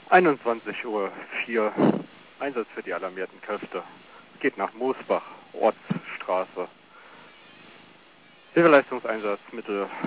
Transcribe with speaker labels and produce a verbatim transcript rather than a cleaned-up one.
Speaker 1: einundzwanzig Uhr vier, Einsatz für die alarmierten Kräfte. Geht nach Moosbach, Ortsstraße. Hilfeleistungseinsatz, Mittel